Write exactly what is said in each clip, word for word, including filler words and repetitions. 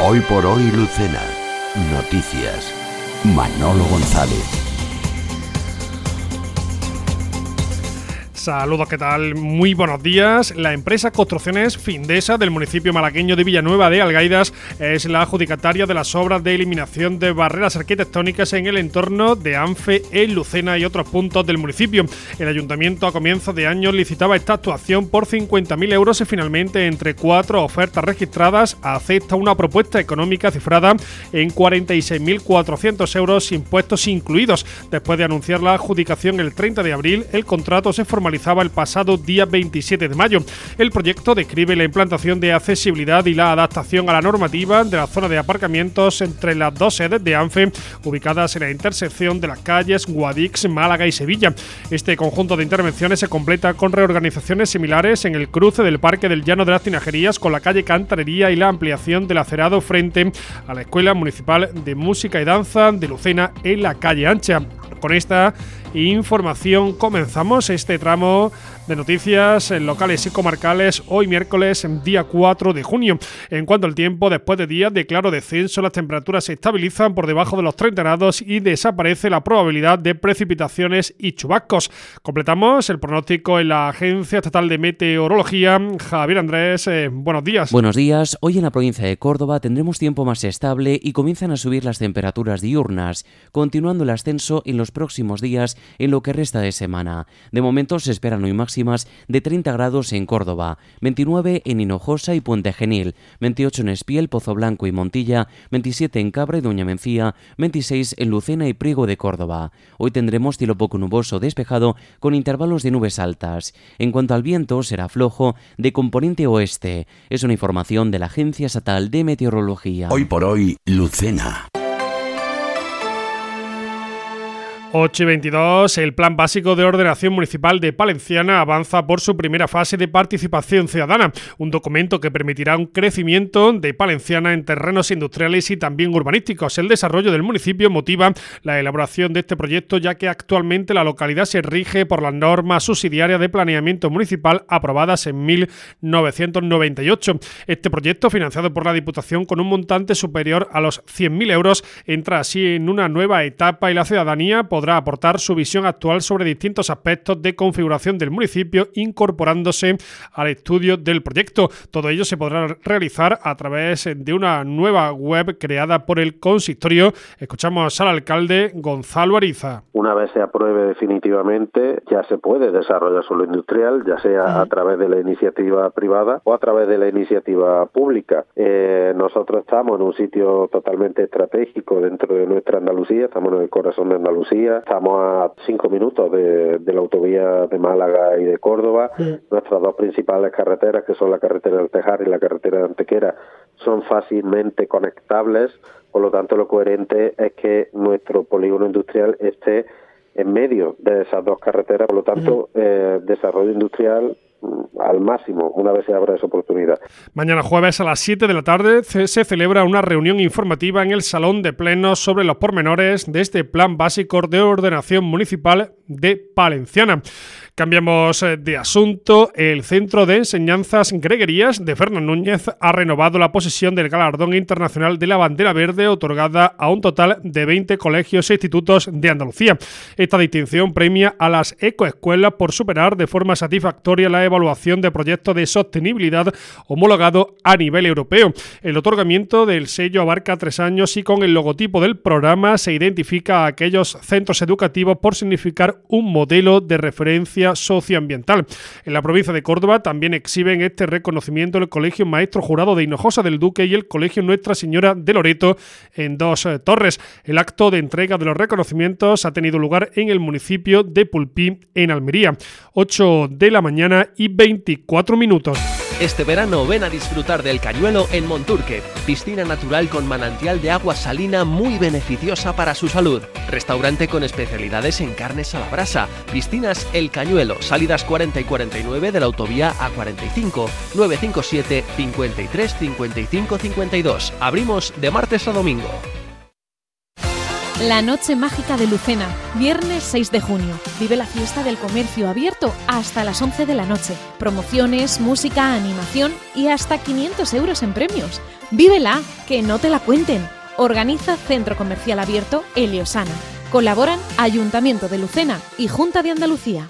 Hoy por hoy Lucena. Noticias. Manolo González. Saludos, ¿qué tal? Muy buenos días. La empresa Construcciones Findesa del municipio malagueño de Villanueva de Algaidas es la adjudicataria de las obras de eliminación de barreras arquitectónicas en el entorno de Anfe, en Lucena y otros puntos del municipio. El ayuntamiento a comienzos de año licitaba esta actuación por cincuenta mil euros y finalmente, entre cuatro ofertas registradas, acepta una propuesta económica cifrada en cuarenta y seis mil cuatrocientos euros, impuestos incluidos. Después de anunciar la adjudicación el treinta de abril, el contrato se formalizó el pasado día veintisiete de mayo. El proyecto describe la implantación de accesibilidad y la adaptación a la normativa de la zona de aparcamientos entre las dos sedes de Anfe, ubicadas en la intersección de las calles Guadix, Málaga y Sevilla. Este conjunto de intervenciones se completa con reorganizaciones similares en el cruce del Parque del Llano de las Tinajerías con la calle Cantarería y la ampliación del acerado frente a la Escuela Municipal de Música y Danza de Lucena en la calle Ancha. Con esta información comenzamos este tramo de noticias locales y comarcales hoy miércoles, día cuatro de junio. En cuanto al tiempo, después de días de claro descenso, las temperaturas se estabilizan por debajo de los treinta grados y desaparece la probabilidad de precipitaciones y chubascos. Completamos el pronóstico en la Agencia Estatal de Meteorología. Javier Andrés, eh, buenos días. Buenos días. Hoy en la provincia de Córdoba tendremos tiempo más estable y comienzan a subir las temperaturas diurnas, continuando el ascenso en los próximos días en lo que resta de semana. De momento se esperan hoy máximas de treinta grados en Córdoba, veintinueve en Hinojosa y Puente Genil, veintiocho en Espiel, Pozo Blanco y Montilla, veintisiete en Cabra y Doña Mencía, veintiséis en Lucena y Priego de Córdoba. Hoy tendremos cielo poco nuboso despejado con intervalos de nubes altas. En cuanto al viento, será flojo de componente oeste. Es una información de la Agencia Estatal de Meteorología. Hoy por hoy Lucena. ocho y veintidós. El Plan Básico de Ordenación Municipal de Palenciana avanza por su primera fase de participación ciudadana, un documento que permitirá un crecimiento de Palenciana en terrenos industriales y también urbanísticos. El desarrollo del municipio motiva la elaboración de este proyecto, ya que actualmente la localidad se rige por las normas subsidiarias de planeamiento municipal aprobadas en mil novecientos noventa y ocho. Este proyecto, financiado por la Diputación con un montante superior a los cien mil euros, entra así en una nueva etapa y la ciudadanía podrá aportar su visión actual sobre distintos aspectos de configuración del municipio, incorporándose al estudio del proyecto. Todo ello se podrá realizar a través de una nueva web creada por el consistorio. Escuchamos al alcalde Gonzalo Ariza. Una vez se apruebe definitivamente, ya se puede desarrollar suelo industrial, ya sea a través de la iniciativa privada o a través de la iniciativa pública. Eh, nosotros estamos en un sitio totalmente estratégico dentro de nuestra Andalucía, estamos en el corazón de Andalucía. Estamos a cinco minutos de, de la autovía de Málaga y de Córdoba. Sí. Nuestras dos principales carreteras, que son la carretera del Tejar y la carretera de Antequera, son fácilmente conectables. Por lo tanto, lo coherente es que nuestro polígono industrial esté en medio de esas dos carreteras. Por lo tanto, sí. eh, desarrollo industrial al máximo, una vez se abra esa oportunidad. Mañana jueves a las siete de la tarde se celebra una reunión informativa en el Salón de Plenos sobre los pormenores de este Plan Básico de Ordenación Municipal de Palenciana. Cambiamos de asunto. El Centro de Enseñanzas Greguerías de Fernán Núñez ha renovado la posesión del Galardón Internacional de la Bandera Verde, otorgada a un total de veinte colegios e institutos de Andalucía. Esta distinción premia a las ecoescuelas por superar de forma satisfactoria la evaluación de proyectos de sostenibilidad homologado a nivel europeo. El otorgamiento del sello abarca tres años y con el logotipo del programa se identifica a aquellos centros educativos por significar un modelo de referencia socioambiental. En la provincia de Córdoba también exhiben este reconocimiento el Colegio Maestro Jurado de Hinojosa del Duque y el Colegio Nuestra Señora de Loreto en Dos Torres. El acto de entrega de los reconocimientos ha tenido lugar en el municipio de Pulpí, en Almería. ocho de la mañana y veinticuatro minutos. Este verano ven a disfrutar del Cañuelo en Monturque, piscina natural con manantial de agua salina muy beneficiosa para su salud, restaurante con especialidades en carnes a la brasa, piscinas El Cañuelo, salidas cuarenta y cuarenta y nueve de la autovía A cuarenta y cinco, nueve cinco siete, cincuenta y tres, cincuenta y cinco, cincuenta y dos. Abrimos de martes a domingo. La Noche Mágica de Lucena, viernes seis de junio. Vive la fiesta del comercio abierto hasta las once de la noche. Promociones, música, animación y hasta quinientos euros en premios. Vívela, que no te la cuenten. Organiza Centro Comercial Abierto Heliosana. Colaboran Ayuntamiento de Lucena y Junta de Andalucía.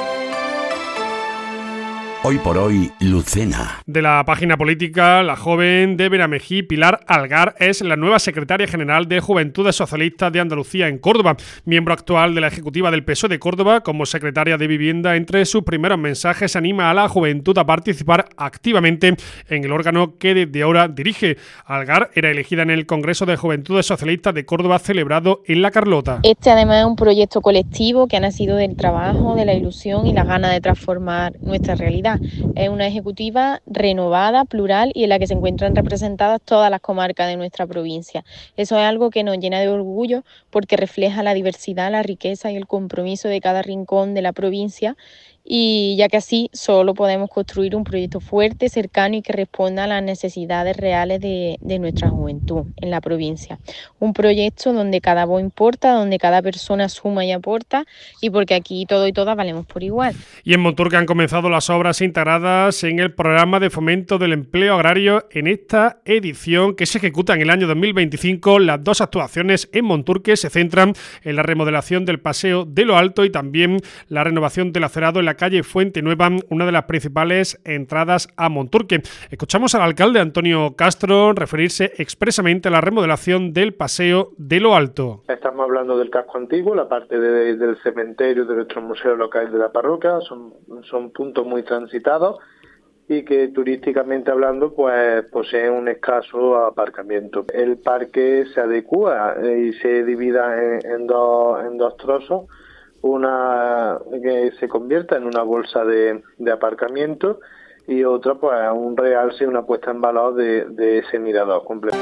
Hoy por hoy, Lucena. De la página política, la joven de Benamejí, Pilar Algar, es la nueva secretaria general de Juventudes Socialistas de Andalucía en Córdoba, miembro actual de la ejecutiva del P S O E de Córdoba. Como secretaria de Vivienda, entre sus primeros mensajes anima a la juventud a participar activamente en el órgano que desde ahora dirige. Algar era elegida en el Congreso de Juventudes Socialistas de Córdoba celebrado en La Carlota. Este además es un proyecto colectivo que ha nacido del trabajo, de la ilusión y las ganas de transformar nuestra realidad. Es una ejecutiva renovada, plural y en la que se encuentran representadas todas las comarcas de nuestra provincia. Eso es algo que nos llena de orgullo porque refleja la diversidad, la riqueza y el compromiso de cada rincón de la provincia, y ya que así solo podemos construir un proyecto fuerte, cercano y que responda a las necesidades reales de, de nuestra juventud en la provincia. Un proyecto donde cada voz importa, donde cada persona suma y aporta, y porque aquí todo y todas valemos por igual. Y en Monturque han comenzado las obras integradas en el programa de fomento del empleo agrario en esta edición que se ejecuta en el año dos mil veinticinco. Las dos actuaciones en Monturque se centran en la remodelación del Paseo de lo Alto y también la renovación del acerado en la calle Fuente Nueva, una de las principales entradas a Monturque. Escuchamos al alcalde Antonio Castro referirse expresamente a la remodelación del Paseo de lo Alto. Estamos hablando del casco antiguo, la parte de, del cementerio, de nuestro museo local de la parroquia, son, son puntos muy transitados y que turísticamente hablando pues poseen un escaso aparcamiento. El parque se adecua y se divida en, en, dos, en dos trozos, una que se convierta en una bolsa de, de aparcamiento y otra pues un realce, una puesta en valor de, de ese mirador completo.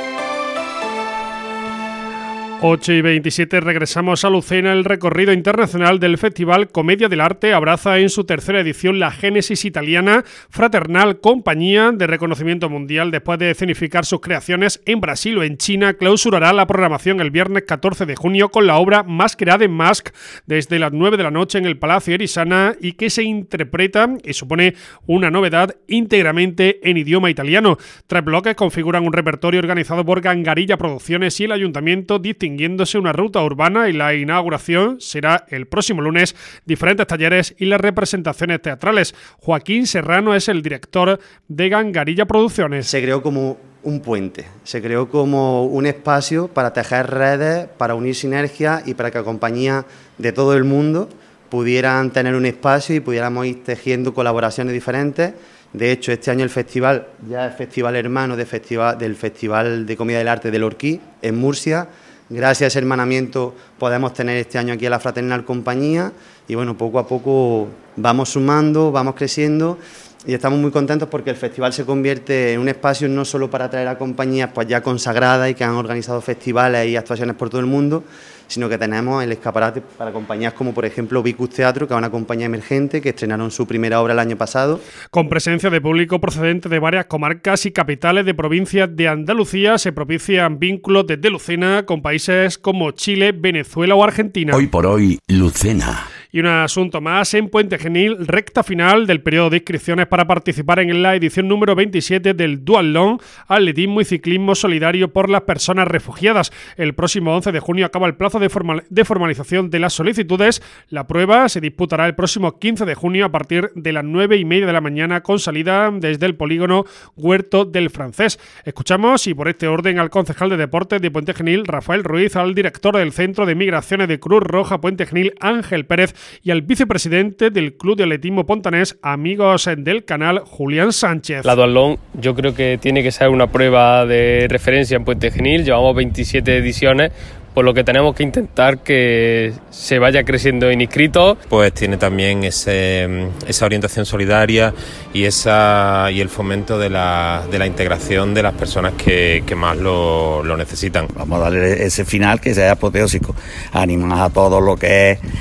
ocho y veintisiete, regresamos a Lucena. El recorrido internacional del Festival Comedia del Arte abraza en su tercera edición la génesis italiana Fraternal Compañía, de reconocimiento mundial. Después de escenificar sus creaciones en Brasil o en China, clausurará la programación el viernes catorce de junio con la obra Masquerade Mask desde las nueve de la noche en el Palacio Erisana, y que se interpreta y supone una novedad íntegramente en idioma italiano. Tres bloques configuran un repertorio organizado por Gangarilla Producciones y el Ayuntamiento, distinguiéndose una ruta urbana, y la inauguración será el próximo lunes. Diferentes talleres y las representaciones teatrales. Joaquín Serrano es el director de Gangarilla Producciones. Se creó como un puente, se creó como un espacio para tejer redes, para unir sinergias y para que compañías de todo el mundo pudieran tener un espacio y pudiéramos ir tejiendo colaboraciones diferentes. De hecho, este año el festival ya es festival hermano de festival, del Festival de Comedia del Arte del Orquí en Murcia. Gracias a ese hermanamiento podemos tener este año aquí a la Fraternal Compañía y bueno, poco a poco vamos sumando, vamos creciendo y estamos muy contentos porque el festival se convierte en un espacio no solo para atraer a compañías pues ya consagradas y que han organizado festivales y actuaciones por todo el mundo, sino que tenemos el escaparate para compañías como por ejemplo Vicus Teatro, que es una compañía emergente que estrenaron su primera obra el año pasado. Con presencia de público procedente de varias comarcas y capitales de provincias de Andalucía, se propician vínculos desde Lucena con países como Chile, Venezuela o Argentina. Hoy por hoy, Lucena. Y un asunto más, en Puente Genil, recta final del periodo de inscripciones para participar en la edición número veintisiete del Duatlón, Atletismo y Ciclismo Solidario por las Personas Refugiadas. El próximo once de junio acaba el plazo de, formal, de formalización de las solicitudes. La prueba se disputará el próximo quince de junio a partir de las nueve y media de la mañana, con salida desde el polígono Huerto del Francés. Escuchamos, y por este orden, al concejal de Deportes de Puente Genil, Rafael Ruiz, al director del Centro de Migraciones de Cruz Roja Puente Genil, Ángel Pérez, y al vicepresidente del Club de Atletismo Pontanés, Amigos del Canal, Julián Sánchez. La duatlón yo creo que tiene que ser una prueba de referencia en Puente Genil. Llevamos veintisiete ediciones, por lo que tenemos que intentar que se vaya creciendo en inscritos. Pues tiene también ese, esa orientación solidaria y esa y el fomento de la, de la integración de las personas que, que más lo, lo necesitan. Vamos a darle ese final que sea apoteósico. Animar a todo lo que es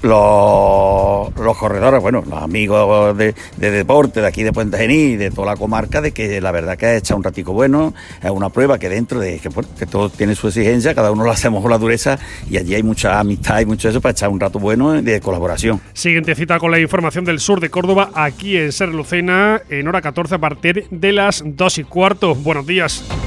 los, los corredores, bueno, los amigos de, de deporte de aquí de Puente Genil y de toda la comarca, de que la verdad que ha echado un ratico bueno, es una prueba que dentro de que, bueno, que todo tiene su exigencia, cada uno lo hacemos con la dureza y allí hay mucha amistad y mucho eso para echar un rato bueno de colaboración. Siguiente cita con la información del sur de Córdoba, aquí en Ser Lucena, en hora catorce a partir de las dos y cuarto. Buenos días.